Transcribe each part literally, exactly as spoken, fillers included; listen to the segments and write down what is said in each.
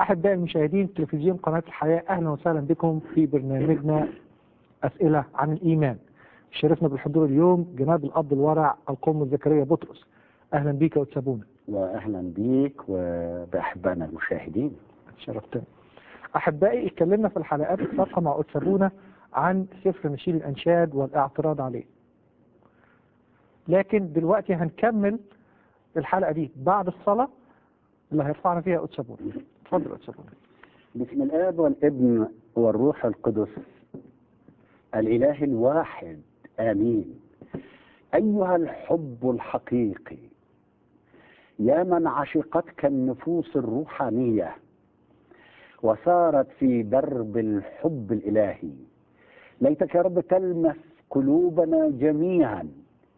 أحبائي المشاهدين تلفزيون قناة الحياة، أهلا وسهلا بكم في برنامجنا أسئلة عن الإيمان. شرفنا بالحضور اليوم جناب الأب الورع القم زكريا بطرس. أهلا بيك يا أتسابونا. وأهلا بيك وبأحبائنا المشاهدين. شرفتنا. أحبائي اتكلمنا في الحلقات السابقة مع أتسابونا عن سفر نشيد الأنشاد والاعتراض عليه، لكن دلوقتي هنكمل الحلقة دي بعد الصلاة اللي هيرفعنا فيها أتسابونا. اتفضل أتسابونا. بسم الآب والابن والروح القدس الإله الواحد آمين. أيها الحب الحقيقي، يا من عشقتك النفوس الروحانية وسارت في درب الحب الإلهي، ليتك يا رب تلمس قلوبنا جميعا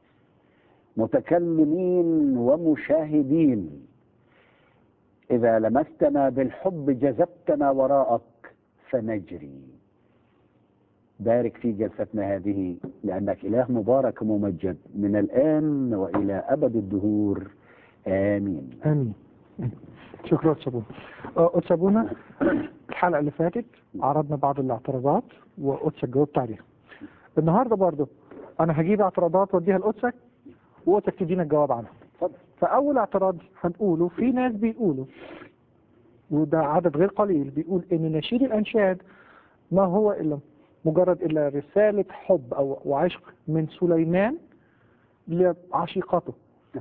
متكلمين ومشاهدين. إذا لمستنا بالحب جذبتنا وراءك فنجري. بارك في جلستنا هذه لأنك إله مبارك وممجد من الآن وإلى أبد الدهور. آمين آمين. شكرا أتسابونا. أتسابونا الحلقة اللي فاتت عرضنا بعض الاعتراضات وأتسك جاوبت عليها. النهاردة برضو أنا هجيب اعتراضات واديها لأتسك وأتسك تدينا الجواب عنها. فأول اعتراض هنقوله، في ناس بيقولوا، وده عدد غير قليل، بيقول إن نشيد الأنشاد ما هو إلا مجرد إلا رسالة حب أو وعشق من سليمان لعشيقته.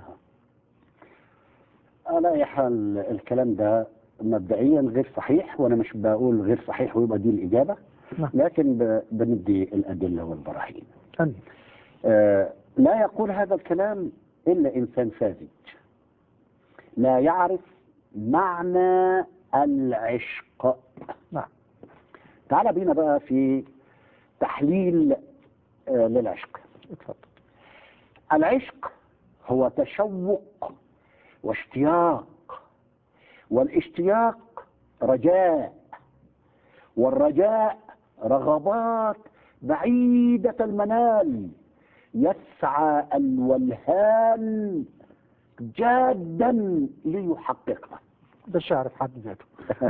على أي حال الكلام ده مبدئيا غير صحيح، وأنا مش بقول غير صحيح ويبقى دي الإجابة، نعم. لكن بندي الأدلة والبراهين. أمين. آه لا يقول هذا الكلام إلا إنسان ساذج لا يعرف معنى العشق. نعم. تعال بينا بقى في تحليل آه للعشق. اتفضل. العشق هو تشوق واشتياق، والاشتياق رجاء، والرجاء رغبات بعيدة المنال يسعى الولهان جادا ليحققها. ده الشعر في حد ذاته.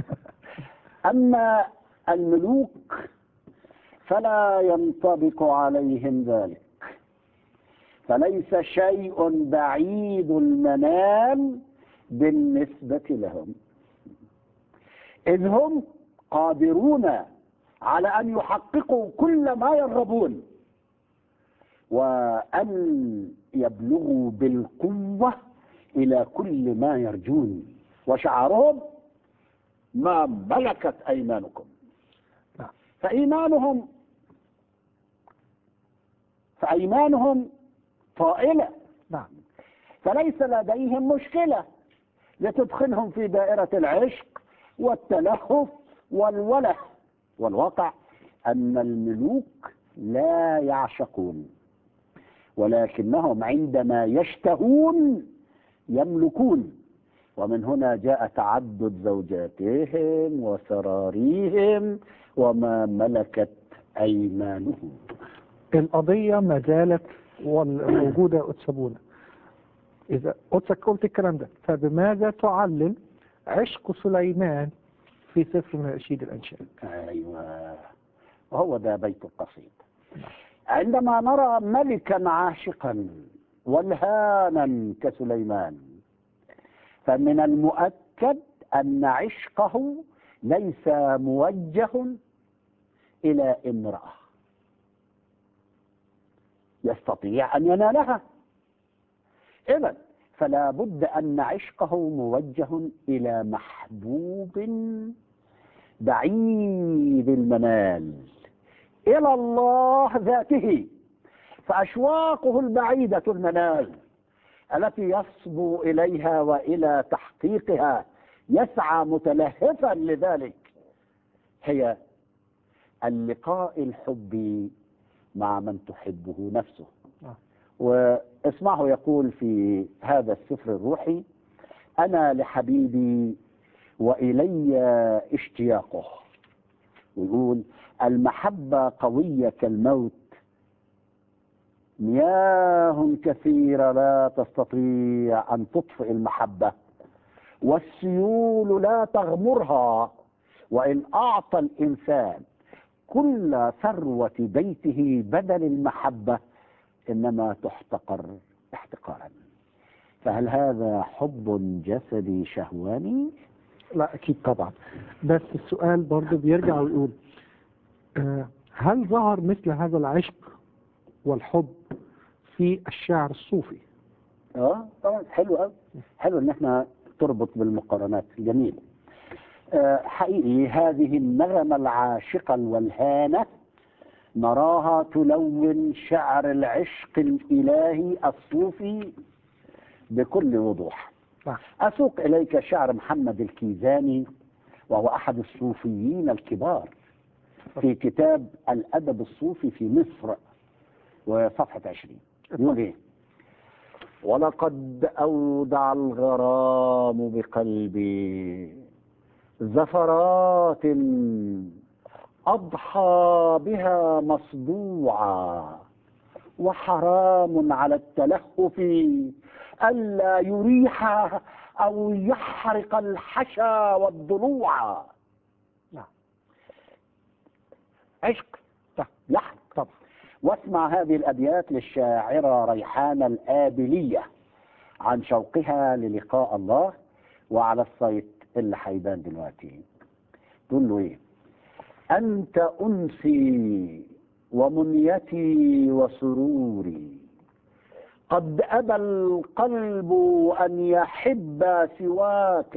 أما الملوك فلا ينطبق عليهم ذلك، فليس شيء بعيد المنال بالنسبة لهم، إذ هم قادرون على أن يحققوا كل ما يرغبون وأن يبلغوا بالقوة إلى كل ما يرجون، وشعارهم ما ملكت أيمانكم. فإيمانهم فأيمانهم طائلة، نعم. فليس لديهم مشكلة لتدخلهم في دائرة العشق والتلهف والوله. والواقع أن الملوك لا يعشقون، ولكنهم عندما يشتهون يملكون، ومن هنا جاء تعدد زوجاتهم وسراريهم وما ملكت أيمانهم. القضية ما زالت موجودة أتسابونا. إذا أتسك قلت الكلام ده، فبماذا تعلل عشق سليمان في سفر نشيد الأنشاد؟ أيوة، وهو ده بيت القصيد. عندما نرى ملكا عاشقا والهانا كسليمان، فمن المؤكد أن عشقه ليس موجه إلى امرأة يستطيع أن ينالها، إذن فلا بد أن عشقه موجه إلى محبوب بعيد المنال، إلى الله ذاته. فأشواقه البعيدة المنال التي يصبو إليها وإلى تحقيقها يسعى متلهفا لذلك هي اللقاء الحبي مع من تحبه نفسه. واسمعه يقول في هذا السفر الروحي: أنا لحبيبي وإلي اشتياقه. ويقول: المحبة قوية كالموت، مياه كثيرة لا تستطيع أن تطفئ المحبة، والسيول لا تغمرها، وإن أعطى الإنسان كل ثروة بيته بدل المحبة إنما تحتقر احتقارا. فهل هذا حب جسدي شهواني؟ لا أكيد طبعا. بس السؤال برضه بيرجع ويقول آه، هل ظهر مثل هذا العشق والحب في الشعر الصوفي؟ اه طبعا، حلو قوي، حلو ان احنا تربط بالمقارنات، جميل. آه حقيقي هذه النغمة العاشقة الولهانة نراها تلون شعر العشق الإلهي الصوفي بكل وضوح. نعم. أسوق إليك شعر محمد الكيزاني، وهو أحد الصوفيين الكبار، في كتاب الأدب الصوفي في مصر وصفحة عشرين. يقول إيه؟ ولقد أودع الغرام بقلبي زفرات أضحى بها مصدوعا، وحرام على التلهف ألا يريح أو يحرق الحشا والضلوع. نعم. عشق يحرق طبعا. واسمع هذه الأبيات للشاعرة ريحانة الآبلية عن شوقها للقاء الله، وعلى السايت اللي هيبان دلوقتي. تقول له ايه؟ أنت أنسي ومنيتي وسروري، قد أبى القلب أن يحب سواك،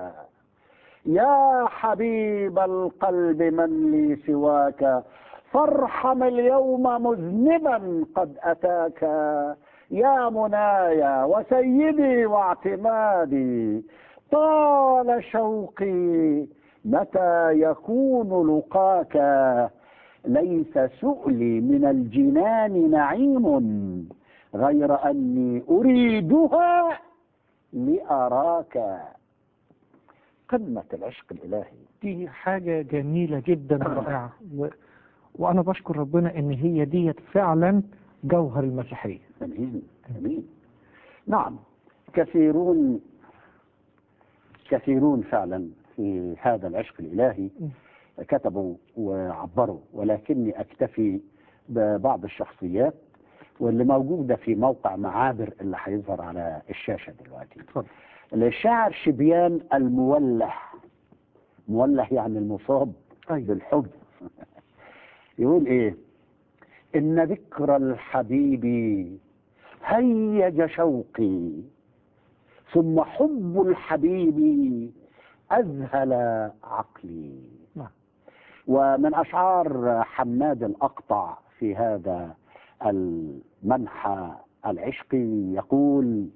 يا حبيب القلب من لي سواك، فارحم اليوم مذنبا قد أتاك، يا منايا وسيدي واعتمادي، طال شوقي متى يكون لقاك، ليس سؤلي من الجنان نعيم غير أني أريدها لأراك. قمة العشق الإلهي. دي حاجة جميلة جدا ورائعة، و... وأنا بشكر ربنا إن هي ديت فعلا جوهر المسيحية. أمين أمين. نعم، كثيرون كثيرون فعلا في هذا العشق الإلهي كتبوا وعبروا، ولكني أكتفي ببعض الشخصيات واللي موجودة في موقع معابر اللي هيظهر على الشاشة دلوقتي. اتفضل. الشاعر شبيان الموله، مولح يعني المصاب أيوة. بالحب. يقول ايه؟ ان ذكر الحبيب هيج شوقي، ثم حب الحبيب اذهل عقلي. نعم. ومن اشعار حماد الاقطع في هذا المنحى العشقي يقول: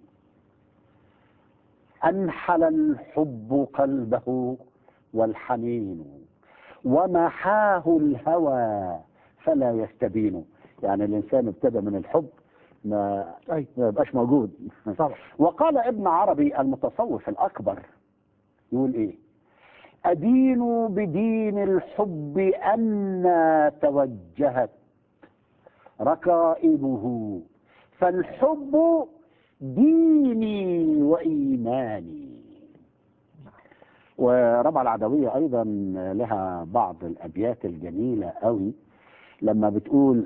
أنحل الحب قلبه والحنين، ومحاه الهوى فلا يستبين. يعني الإنسان ابتدى من الحب ما أي. ما يبقاش موجود. طبعا. وقال ابن عربي المتصوف الأكبر، يقول إيه؟ أدين بدين الحب أن توجهت ركائبه، فالحب ديني وإيماني. وربع العدوية أيضا لها بعض الأبيات الجميلة قوي لما بتقول: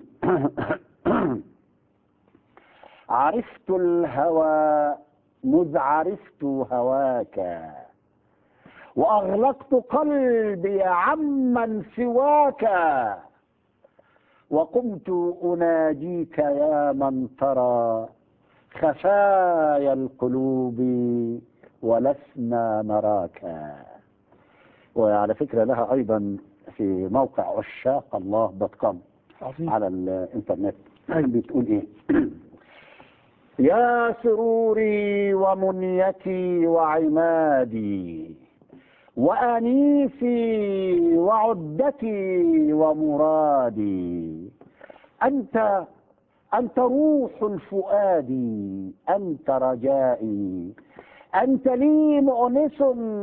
عرفت الهوى مذ عرفت هواك، وأغلقت قلبي عمن سواك، وقمت أناجيك يا من ترى خفايا القلوب ولسنا نراك. وعلى فكرة لها أيضا في موقع عشاق الله دوت كوم على الإنترنت. بتقول إيه؟ يا سروري ومنيتي وعمادي، وأنيسي وعدتي ومرادي، أنت أنت روح الفؤاد، أنت رجائي، أنت لي مؤنس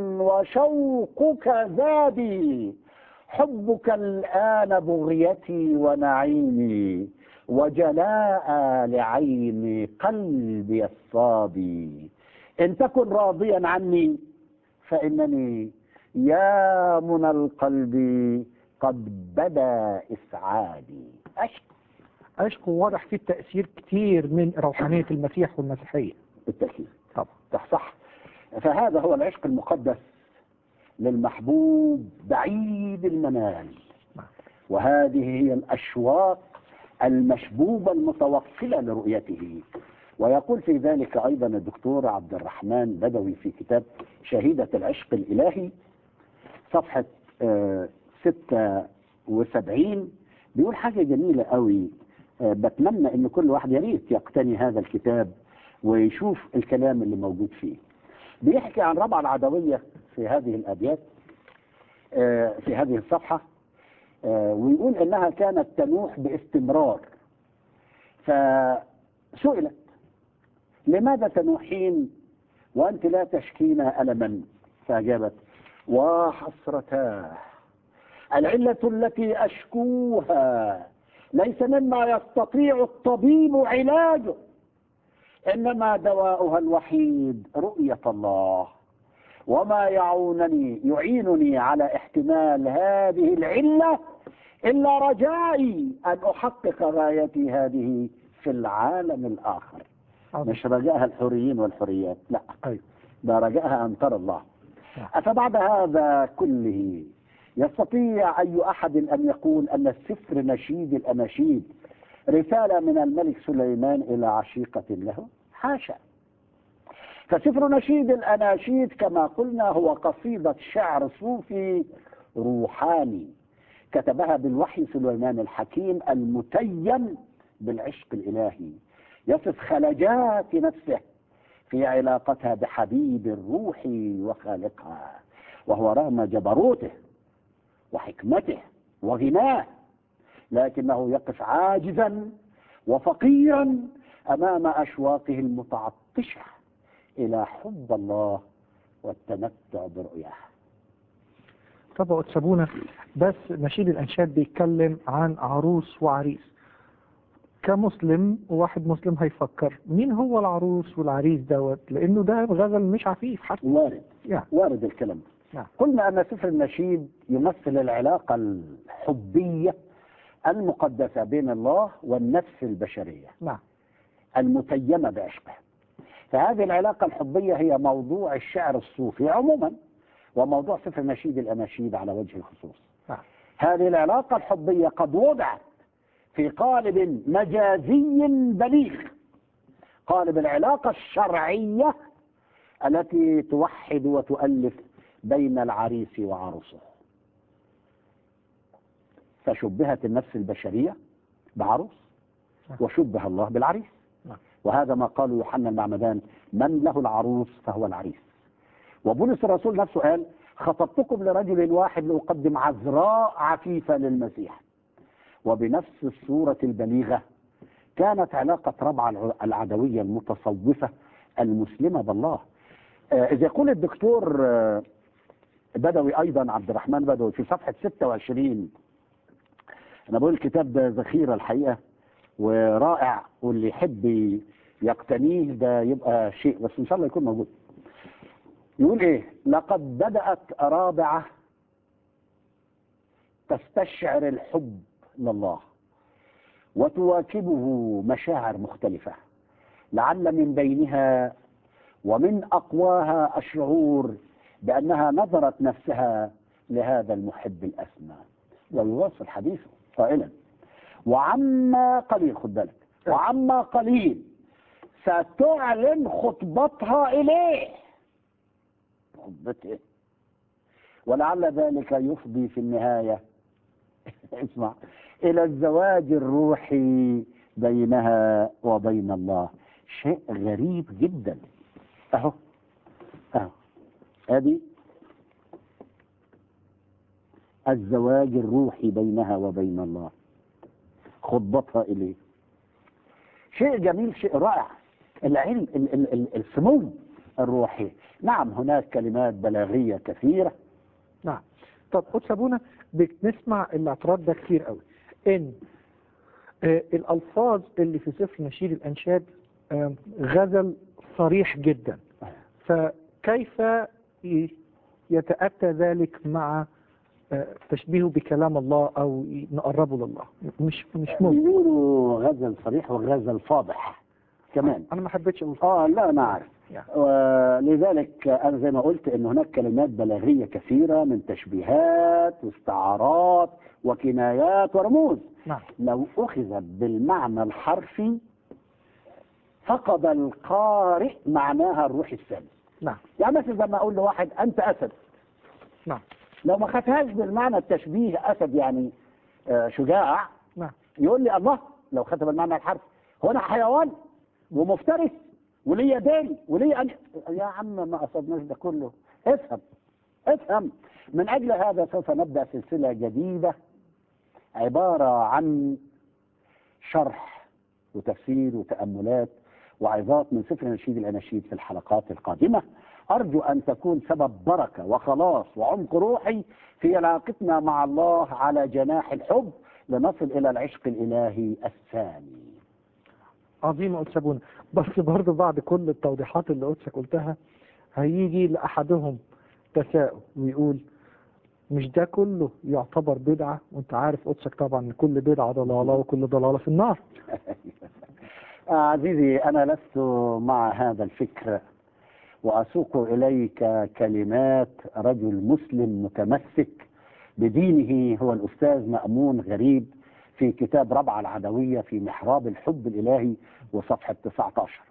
وشوقك زادي، حبك الآن بغيتي ونعيمي، وجلاء لعين قلبي الصابي، إن تكن راضيا عني فإنني يا منى القلب قد بدا إسعادي. عشق عشق واضح فيه التأثير كتير من روحانية المسيح والمسيحية. بالتأكيد طبعا. صح. فهذا هو العشق المقدس للمحبوب بعيد المنال، وهذه هي الأشواق المشبوبة المتوصلة لرؤيته. ويقول في ذلك أيضا الدكتور عبد الرحمن بدوي في كتاب شهيدة العشق الإلهي صفحة آه ستة وسبعين، بيقول حاجة جميلة قوي. آه بتمنى ان كل واحد يا ريت يقتني هذا الكتاب ويشوف الكلام اللي موجود فيه. بيحكي عن ربعة العدوية في هذه الأبيات آه في هذه الصفحة، آه ويقول انها كانت تنوح باستمرار. فسئلت لماذا تنوحين وأنت لا تشكين ألما؟ فأجابت وحسرتاه العلة التي أشكوها ليس مما يستطيع الطبيب علاجه، إنما دواؤها الوحيد رؤية الله، وما يعونني يعينني على احتمال هذه العلة إلا رجائي أن أحقق غايتي هذه في العالم الآخر. مش رجاءها الحريين والحريات، لا، ده رجاءها أن ترى الله. أفبعد هذا كله يستطيع أي أحد أن يقول أن السفر نشيد الأناشيد رسالة من الملك سليمان إلى عشيقة له؟ حاشا. فسفر نشيد الأناشيد كما قلنا هو قصيدة شعر صوفي روحاني كتبها بالوحي سليمان الحكيم المتيم بالعشق الإلهي، يصف خلجات نفسه في علاقتها بحبيب الروح وخالقها، وهو رغم جبروته وحكمته وغناه لكنه يقف عاجزا وفقيرا أمام أشواقه المتعطشة إلى حب الله والتمتع برؤياه. طبعا تسابونا، بس نشيد الأنشاد بيتكلم عن عروس وعريس. كمسلم وواحد مسلم هيفكر مين هو العروس والعريس دوت، لأنه ده غزل مش عفيف حتى. وارد يعني. وارد الكلام. نعم. قلنا أن سفر النشيد يمثل العلاقة الحبية المقدسة بين الله والنفس البشرية. نعم. المتيمة بعشقه. فهذه العلاقة الحبية هي موضوع الشعر الصوفي عموما، وموضوع سفر نشيد الأناشيد على وجه الخصوص. نعم. هذه العلاقة الحبية قد وضعت في قالب مجازي بليغ، قالب العلاقة الشرعية التي توحد وتؤلف بين العريس وعروسه. فشبهت النفس البشرية بعروس وشبه الله بالعريس، وهذا ما قاله يوحنا المعمدان: من له العروس فهو العريس. وبولس الرسول نفسه قال: خطبتكم لرجل واحد لأقدم عذراء عفيفة للمسيح. وبنفس الصورة البليغة كانت علاقة ربعة العدوية المتصوفة المسلمة بالله. إذا يقول الدكتور بدوي أيضا، عبد الرحمن بدوي، في صفحة ستة وعشرين، أنا بقول الكتاب ده ذخيرة الحقيقة ورائع، واللي يحب يقتنيه ده يبقى شيء، بس إن شاء الله يكون موجود. يقول إيه؟ لقد بدأت رابعة تستشعر الحب لله وتواكبه مشاعر مختلفة، لعل من بينها ومن أقواها الشعور بأنها نظرت نفسها لهذا المحب الأسمى. ويواصل حديثه قائلا: وعما قليل، خد بالك، وعما قليل ستعلن خطبتها إليه. خطبته، ولعل ذلك يفضي في النهاية اسمع إلى الزواج الروحي بينها وبين الله. شيء غريب جدا. أهو أهو هذه الزواج الروحي بينها وبين الله، خطبتها إليه. شيء جميل، شيء رائع. العلم السمو الروحي. نعم، هناك كلمات بلاغية كثيرة. نعم. طب قدس أبونا، بنسمع الاعتراض ده كتير قوي، ان آه الالفاظ اللي في سفر نشيد الانشاد آه غزل صريح جدا، فكيف يتأتى ذلك مع آه، تشبيهه بكلام الله أو نقربه لله؟ مش مش ممكن. بيقولوا غزل صريح وغزل فاضح كمان. أنا ما حبيتش أقول اه لا انا عارف. يعني. ولذلك انا زي ما قلت ان هناك كلمات بلاغيه كثيره من تشبيهات واستعارات وكنايات ورموز. نعم. لو اخذت بالمعنى الحرفي فقد القارئ معناها الروح السامي. نعم. يعني مثلا لما اقول لواحد انت اسد، نعم. لو ما خدهاش بالمعنى التشبيه اسد يعني آه، شجاع، نعم. يقول لي الله لو خدها بالمعنى الحرفي هو انا حيوان ومفترس وليا دين وليا أن... يا عم ما قصدناش ده كله. افهم افهم. من اجل هذا سوف نبدا سلسله جديده عباره عن شرح وتفسير وتاملات وعظات من سفر نشيد الاناشيد في الحلقات القادمه. ارجو ان تكون سبب بركه وخلاص وعمق روحي في علاقتنا مع الله على جناح الحب لنصل الى العشق الالهي الثاني. عظيم يا أستاذ بونا. بس برضه بعد كل التوضيحات اللي قدسك قلتها هيجي لأحدهم تساؤل ويقول مش ده كله يعتبر بدعة؟ وانت عارف قدسك طبعا ان كل بدعة ضلالة وكل ضلالة في النار. عزيزي أنا لست مع هذا الفكر، وأسوق إليك كلمات رجل مسلم متمسك بدينه هو الأستاذ مأمون غريب في كتاب ربعة العدوية في محراب الحب الإلهي وصفحة تسعة عشر.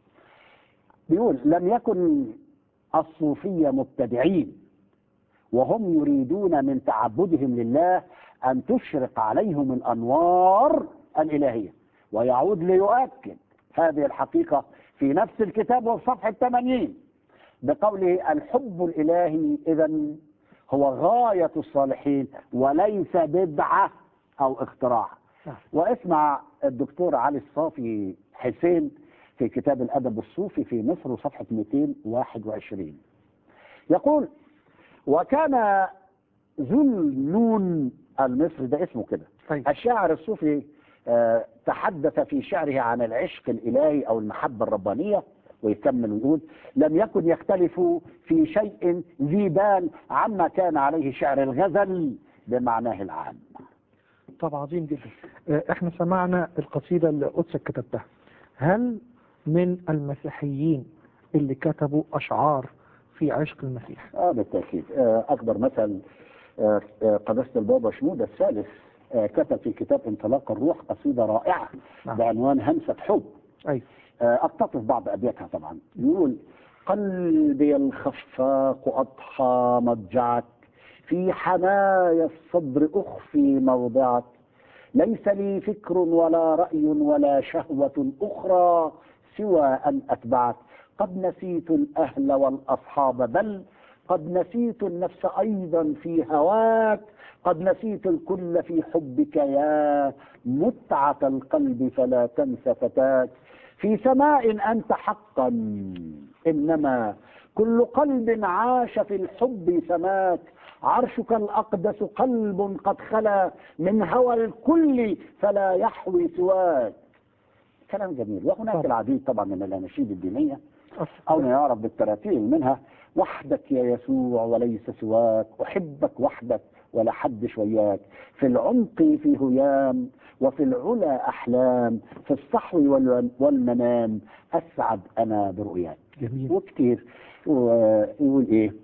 بيقول لم يكن الصوفية مبتدعين وهم يريدون من تعبدهم لله أن تشرق عليهم الأنوار الإلهية. ويعود ليؤكد هذه الحقيقة في نفس الكتاب وفي صفحة ثمانين بقوله الحب الإلهي إذن هو غاية الصالحين وليس بدعة أو اختراع. واسمع الدكتور علي الصافي حسين في كتاب الأدب الصوفي في مصر صفحة مئتين وواحد وعشرين يقول وكان ذو النون المصري ده اسمه كده الشاعر الصوفي آه تحدث في شعره عن العشق الإلهي أو المحبة الربانية ويكمل ويقول لم يكن يختلف في شيء ذي بال عما كان عليه شعر الغزل بمعناه العام. طب عظيم جدا. آه احنا سمعنا القصيدة اللي قدسك كتبتها. هل من المسيحيين اللي كتبوا أشعار في عشق المسيح؟ اه بالتأكيد. آه أكبر مثل آه آه قداسة البابا شنودة الثالث آه كتب في كتاب انطلاق الروح قصيدة رائعة نعم. بعنوان همسة حب. أي. آه أقتطف بعض أبياتها طبعا. يقول قلبي الخفاق أضحى مضجعك في حنايا الصدر أخفي موضعك ليس لي فكر ولا رأي ولا شهوة أخرى سوى أن أتبعك قد نسيت الأهل والأصحاب بل قد نسيت النفس أيضا في هواك قد نسيت الكل في حبك يا متعة القلب فلا تنس فتاك في سماء أنت حقا إنما كل قلب عاش في الحب سماك عرشك الأقدس قلب قد خلا من هوى الكل فلا يحوي سواك. كلام جميل. وهناك طبعا. العديد طبعا من الأناشيد الدينية أو ما يعرف بالتراتيل منها وحدك يا يسوع وليس سواك أحبك وحدك ولا حد شوياك في العمق في هيام وفي العلا أحلام في الصحو والمنام أسعد أنا برؤياك. جميل. وكتير ويقول إيه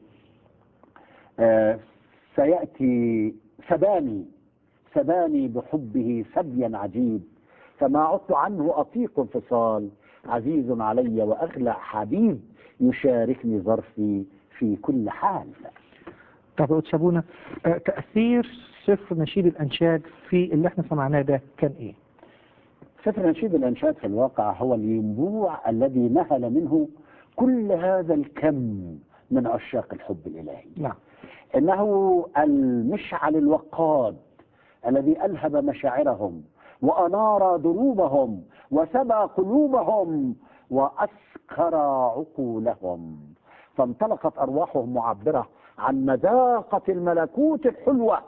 آه سيأتي سباني سباني بحبه سبيا عجيب فما عدت عنه أطيق انفصال عزيز علي وأغلى حبيب يشاركني ظرفي في كل حال. طب يا أستاذ بونا آه تأثير سفر نشيد الأنشاد في اللي احنا سمعناه ده كان إيه؟ سفر نشيد الأنشاد في الواقع هو الينبوع الذي نهل منه كل هذا الكم من عشاق الحب الإلهي. نعم. إنه المشعل الوقاد الذي ألهب مشاعرهم وأنار دروبهم وسبى قلوبهم وأسكر عقولهم فانطلقت أرواحهم معبرة عن مذاقة الملكوت الحلوة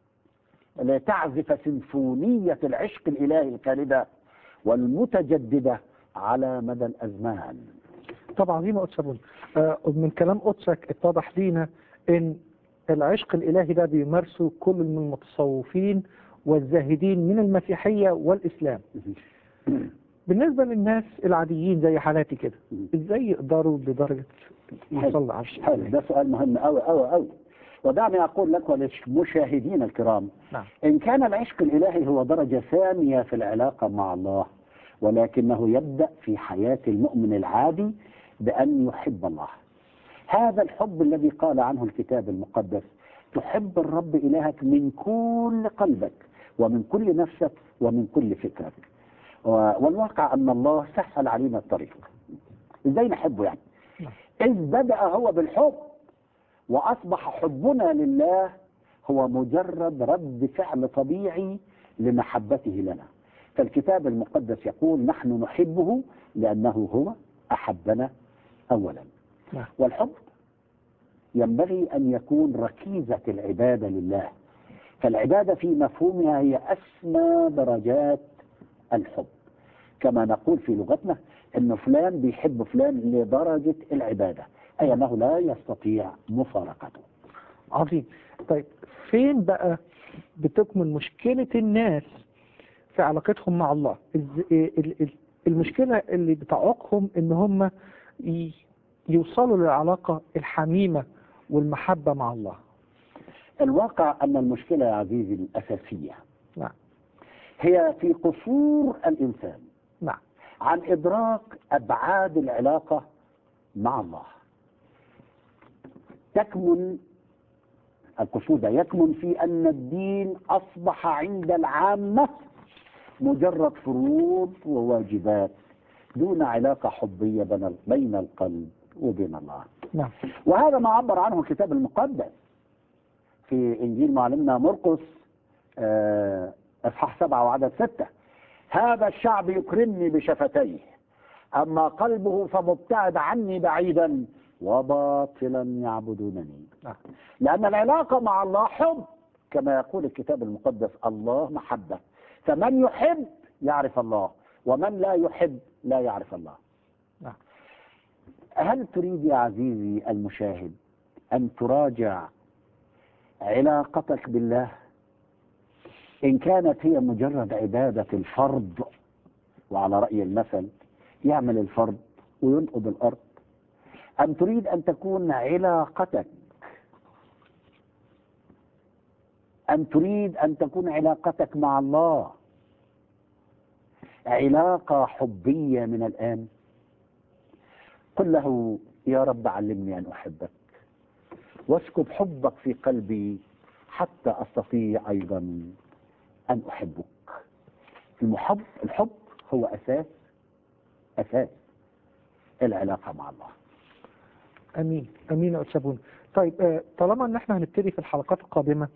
لتعزف سيمفونية العشق الإلهي الخالدة والمتجددة على مدى الأزمان. طبعا عظيم يا أستاذ بونا. آه من كلام قدسك اتضح لينا إن العشق الإلهي ده بيمارسه كل من المتصوفين والزاهدين من المسيحية والإسلام. بالنسبة للناس العاديين زي حالاتي كده، إزاي يقدروا لدرجة يوصلوا لعرش حلو، الإلهي؟ ده سؤال مهم أوي أوي أوي. ودعني أقول لك وللمشاهدين الكرام، نعم. إن كان العشق الإلهي هو درجة ثانية في العلاقة مع الله، ولكنه يبدأ في حياة المؤمن العادي بأن يحب الله. هذا الحب الذي قال عنه الكتاب المقدس: تحب الرب إلهك من كل قلبك ومن كل نفسك ومن كل فكرك. والواقع أن الله سهل علينا الطريق. إزاي نحبه يعني؟ إذ بدأ هو بالحب، وأصبح حبنا لله هو مجرد رد فعل طبيعي لمحبته لنا. فالكتاب المقدس يقول: نحن نحبه لأنه هو أحبنا أولا. والحب ينبغي أن يكون ركيزة العبادة لله، فالعبادة في مفهومها هي أسمى درجات الحب. كما نقول في لغتنا أن فلان بيحب فلان لدرجة العبادة، أي أنه لا يستطيع مفارقته. عظيم. طيب فين بقى بتكمن مشكلة الناس في علاقتهم مع الله؟ المشكلة اللي بتعوقهم ان هم يوصلوا للعلاقة الحميمة والمحبة مع الله. الواقع أن المشكلة يا عزيزي الأساسية نعم. هي في قصور الإنسان نعم. عن إدراك أبعاد العلاقة مع الله. تكمن القصور ده يكمن في أن الدين أصبح عند العامة مجرد فروض وواجبات دون علاقة حبية بين القلب وبين الله. نعم. وهذا ما عبر عنه الكتاب المقدس في إنجيل معلمنا مرقس اصحاح سبعة وعدد ستة: هذا الشعب يكرمني بشفتيه، أما قلبه فمبتعد عني بعيدا وباطلا يعبدونني. لأن العلاقة مع الله حب، كما يقول الكتاب المقدس: الله محبة، فمن يحب يعرف الله، ومن لا يحب لا يعرف الله. هل تريد يا عزيزي المشاهد أن تراجع علاقتك بالله؟ إن كانت هي مجرد عبادة الفرض، وعلى رأي المثل يعمل الفرض وينقض الأرض، أم تريد أن تكون علاقتك أم تريد أن تكون علاقتك مع الله علاقة حبية من الآن؟ قل له: يا رب علمني أن أحبك، واسكب حبك في قلبي حتى أستطيع أيضا أن أحبك. المحب الحب هو أساس أساس العلاقة مع الله. أمين أمين يا أستاذ بونا. طيب طالما أن احنا هنبتدي في الحلقات القادمة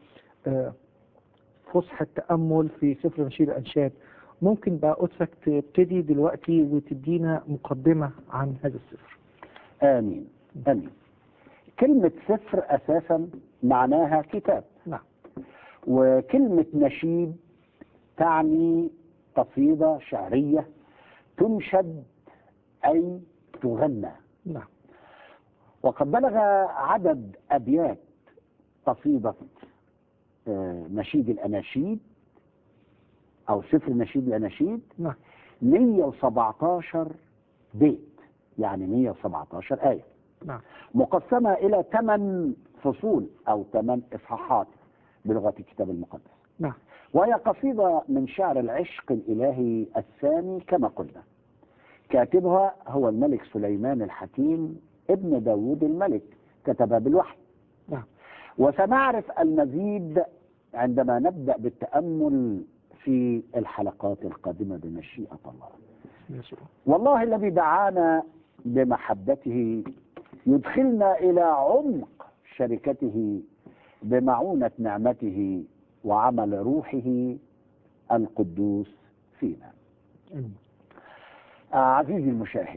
فسحة تأمل في سفر نشيد الأنشاد، ممكن بقى قدسك تبتدي دلوقتي وتدينا مقدمة عن هذا السفر؟ آمين آمين. كلمة سفر أساسا معناها كتاب. نعم. وكلمة نشيد تعني قصيدة شعرية تنشد أي تغنى. نعم. وقد بلغ عدد أبيات قصيدة نشيد الأناشيد أو سفر نشيد الأناشيد نعم. مئة وسبعة عشر بيت، يعني مئة وسبعة عشر آية. نعم. مقسمة إلى ثمان فصول أو ثمان إصحاحات بلغة الكتاب المقدس. نعم. وهي قصيدة من شعر العشق الإلهي الثاني كما قلنا. كاتبها هو الملك سليمان الحكيم ابن داود الملك، كتبها بالوحي. نعم. وسنعرف المزيد عندما نبدأ بالتأمل في الحلقات القادمة بمشيئة الله. والله الذي دعانا بمحبته يدخلنا إلى عمق شركته بمعونة نعمته وعمل روحه القدوس فينا. آه عزيزي المشاهد،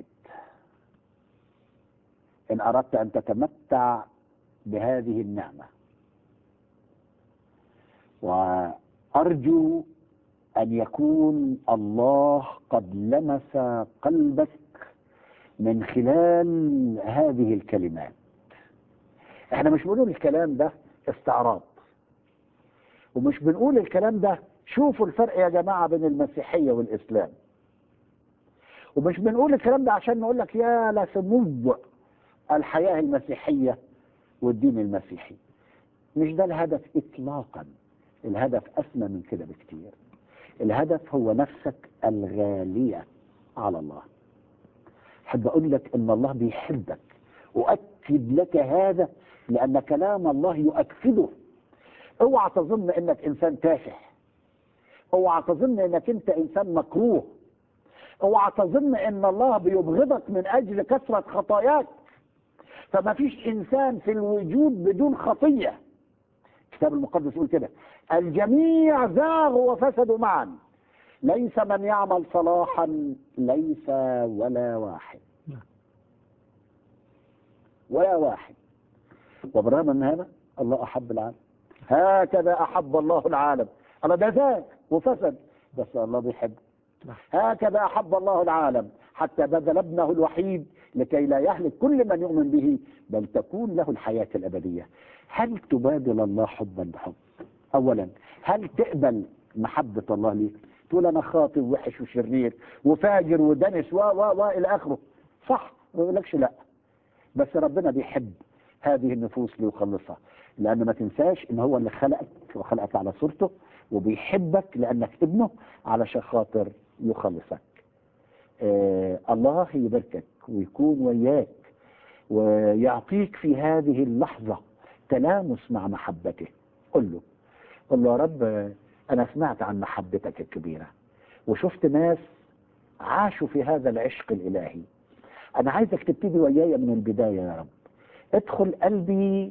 إن أردت أن تتمتع بهذه النعمة، وأرجو أن يكون الله قد لمس قلبك من خلال هذه الكلمات، احنا مش بنقول الكلام ده استعراض، ومش بنقول الكلام ده شوفوا الفرق يا جماعة بين المسيحية والإسلام، ومش بنقول الكلام ده عشان نقول لك يا لا سمو الحياة المسيحية والدين المسيحي. مش ده الهدف إطلاقا. الهدف أسمى من كده بكتير. الهدف هو نفسك الغالية على الله. أحب أقول لك إن الله بيحبك، وأكد لك هذا لأن كلام الله يؤكده. اوعى تظن إنك إنسان تافه، اوعى تظن إنك أنت إنسان مكروه، اوعى تظن إن الله بيبغضك من أجل كثرة خطاياك. فما فيش إنسان في الوجود بدون خطية. الكتاب المقدس يقول كده: الجميع زاغوا وفسدوا معا، ليس من يعمل صلاحا، ليس ولا واحد، ولا واحد. وبالرغم من هذا الله أحب العالم، هكذا أحب الله العالم. الله ده زاغ وفسد بس الله بيحبه. هكذا أحب الله العالم حتى بذل ابنه الوحيد لكي لا يهلك كل من يؤمن به بل تكون له الحياة الأبدية. هل تبادل الله حبا بحب؟ أولا، هل تقبل محبة الله ليك؟ تقول أنا خاطئ ووحش وشرير وفاجر ودنس و و و إلى آخره، صح؟ ما بقولكش لا، بس ربنا بيحب هذه النفوس ليخلصها، لأن ما تنساش إن هو اللي خلقك وخلقك على صورته، وبيحبك لأنك ابنه علشان خاطر يخلصك. آه الله يباركك ويكون وياك ويعطيك في هذه اللحظة تلامس مع محبته. قل له قل له يا رب أنا سمعت عن محبتك الكبيرة وشفت ناس عاشوا في هذا العشق الإلهي. أنا عايزك تبتدي وياي من البداية يا رب. ادخل قلبي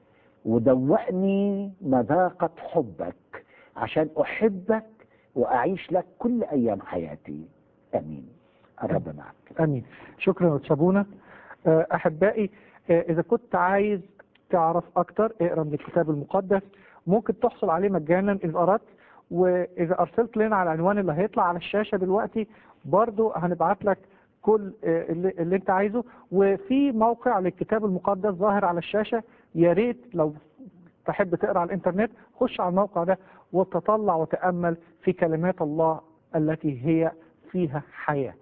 ودوقني مذاقة حبك عشان أحبك وأعيش لك كل أيام حياتي. أمين. الرب معك. أمين. شكرا وتشابونا. أحبائي، إذا كنت عايز تعرف أكتر اقرأ من الكتاب المقدس، ممكن تحصل عليه مجانا إذا أردت، وإذا أرسلت لنا على العنوان اللي هيطلع على الشاشة دلوقتي برضو هنبعت لك كل اللي, اللي انت عايزه. وفي موقع للكتاب المقدس ظاهر على الشاشة، يا ريت لو تحب تقرأ على الإنترنت خش على الموقع ده وتطلع وتأمل في كلمات الله التي هي فيها حياة.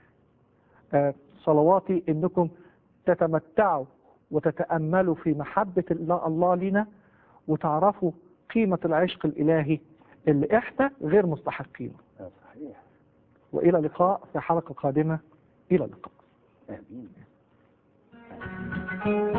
آه صلواتي انكم تتمتعوا وتتأملوا في محبة الله لنا وتعرفوا قيمة العشق الإلهي اللي احنا غير مستحقينه. صحيح. وإلى اللقاء في حلقة قادمة. إلى اللقاء. آمين.